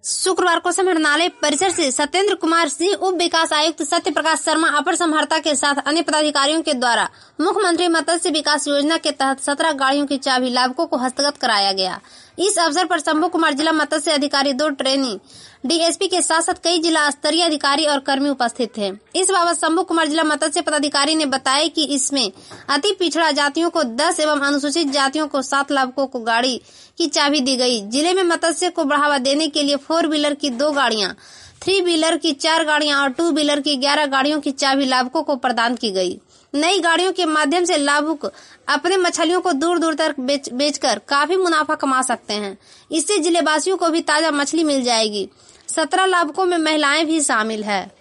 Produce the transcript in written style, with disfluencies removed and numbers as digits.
शुक्रवार को संभारणालय परिसर से सत्येंद्र कुमार सिंह, उप विकास आयुक्त सत्य प्रकाश शर्मा, अपर संभारता के साथ अन्य पदाधिकारियों के द्वारा मुख्यमंत्री मत्स्य विकास योजना के तहत 17 गाड़ियों की चाबी लाभुकों को हस्तगत कराया गया। इस अवसर पर शंभू कुमार जिला मत्स्य अधिकारी, 2 ट्रेनी डीएसपी के साथ साथ कई जिला स्तरीय अधिकारी और कर्मी उपस्थित थे। इस बाबत शंभू कुमार जिला मत्स्य पदाधिकारी ने बताया कि इसमें अति पिछड़ा जातियों को 10 एवं अनुसूचित जातियों को 7 लाभुकों को गाड़ी की चाबी दी गई। जिले में मत्स्य को बढ़ावा देने के लिए 4 व्हीलर की 2 गाड़ियां, 3 व्हीलर की 4 गाड़ियां और 2 व्हीलर की 11 गाड़ियों की चाबी लाभुकों को प्रदान की गई। नई गाड़ियों के माध्यम से लाभुक अपने मछलियों को दूर दूर तक बेचकर काफी मुनाफा कमा सकते हैं। इससे जिलेवासियों को भी ताजा मछली मिल जाएगी। 17 लाभुकों में महिलाएं भी शामिल है।